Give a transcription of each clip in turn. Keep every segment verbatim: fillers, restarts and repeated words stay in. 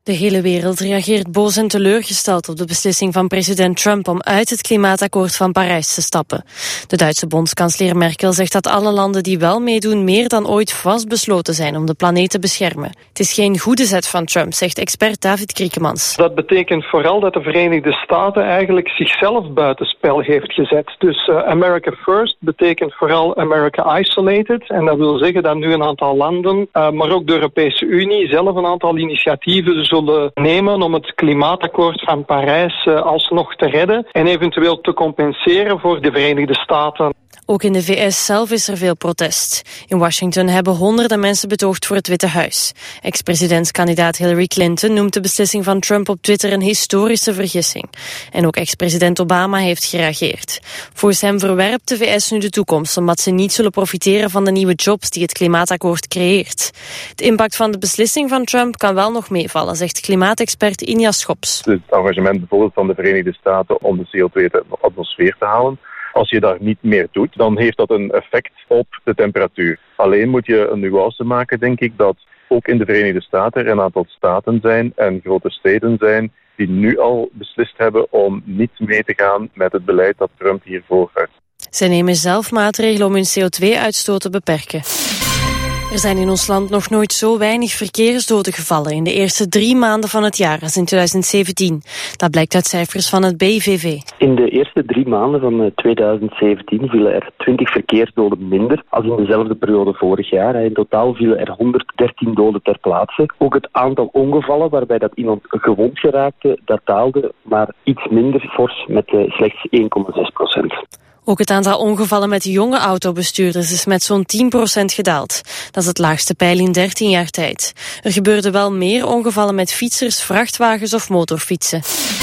De hele wereld reageert boos en teleurgesteld op de beslissing van president Trump om uit het klimaatakkoord van Parijs te stappen. De Duitse bondskanselier Merkel zegt dat alle landen die wel meedoen meer dan ooit vastbesloten zijn om de planeet te beschermen. Het is geen goede zet van Trump, zegt expert David Kriekemans. Dat betekent vooral dat de Verenigde Staten eigenlijk zichzelf buitenspel heeft gezet. Dus uh, America First betekent vooral America Isolated. En dat wil zeggen dat nu een aantal landen, uh, maar ook de Europese Unie zelf een aantal initiatieven zullen nemen om het klimaatakkoord van Parijs uh, alsnog te redden en eventueel te compenseren voor de Verenigde Staten. Ook in de V S zelf is er veel protest. In Washington hebben honderden mensen betoogd voor het Witte Huis. Ex-presidentskandidaat Hillary Clinton noemt de beslissing van Trump op Twitter een historische vergissing. En ook ex-president Obama heeft gereageerd. Volgens hem verwerpt de V S nu de toekomst omdat ze niet zullen profiteren van de nieuwe jobs die het klimaatakkoord creëert. De impact van de beslissing van Trump kan wel nog meevallen, zegt klimaatexpert Inja Schops. Het engagement bijvoorbeeld van de Verenigde Staten om de C O twee uit de atmosfeer te halen. Als je daar niet meer doet, dan heeft dat een effect op de temperatuur. Alleen moet je een nuance maken, denk ik, dat ook in de Verenigde Staten er een aantal staten zijn en grote steden zijn die nu al beslist hebben om niet mee te gaan met het beleid dat Trump hiervoor heeft. Zij nemen zelf maatregelen om hun C O twee uitstoot te beperken. Er zijn in ons land nog nooit zo weinig verkeersdoden gevallen in de eerste drie maanden van het jaar als in twintig zeventien. Dat blijkt uit cijfers van het B V V. In de eerste drie maanden van twintig zeventien vielen er twintig verkeersdoden minder als in dezelfde periode vorig jaar. In totaal vielen er honderddertien doden ter plaatse. Ook het aantal ongevallen waarbij dat iemand gewond geraakte, dat daalde, maar iets minder fors met slechts één komma zes procent. Ook het aantal ongevallen met jonge autobestuurders is met zo'n tien procent gedaald. Dat is het laagste peil in dertien jaar tijd. Er gebeurden wel meer ongevallen met fietsers, vrachtwagens of motorfietsen.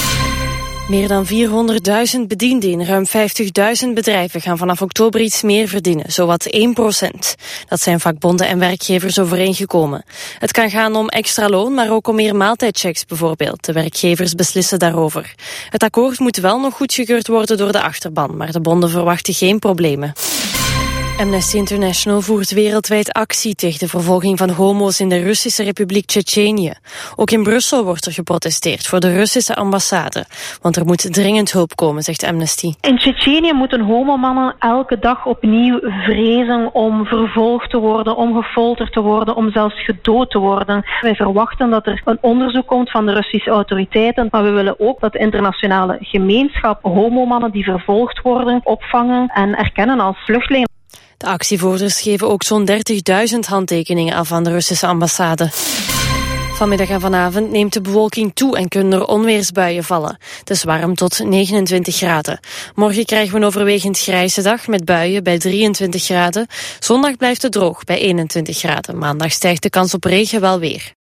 Meer dan vierhonderdduizend bedienden in ruim vijftigduizend bedrijven gaan vanaf oktober iets meer verdienen, zowat één procent. Dat zijn vakbonden en werkgevers overeengekomen. Het kan gaan om extra loon, maar ook om meer maaltijdchecks bijvoorbeeld. De werkgevers beslissen daarover. Het akkoord moet wel nog goedgekeurd worden door de achterban, maar de bonden verwachten geen problemen. Amnesty International voert wereldwijd actie tegen de vervolging van homo's in de Russische Republiek Tsjetsjenië. Ook in Brussel wordt er geprotesteerd voor de Russische ambassade. Want er moet dringend hulp komen, zegt Amnesty. In Tsjetsjenië moeten homomannen elke dag opnieuw vrezen om vervolgd te worden, om gefolterd te worden, om zelfs gedood te worden. Wij verwachten dat er een onderzoek komt van de Russische autoriteiten, maar we willen ook dat de internationale gemeenschap homomannen die vervolgd worden opvangen en erkennen als vluchtelingen. De actievoerders geven ook zo'n dertigduizend handtekeningen af aan de Russische ambassade. Vanmiddag en vanavond neemt de bewolking toe en kunnen er onweersbuien vallen. Het is warm tot negenentwintig graden. Morgen krijgen we een overwegend grijze dag met buien bij drieëntwintig graden. Zondag blijft het droog bij eenentwintig graden. Maandag stijgt de kans op regen wel weer.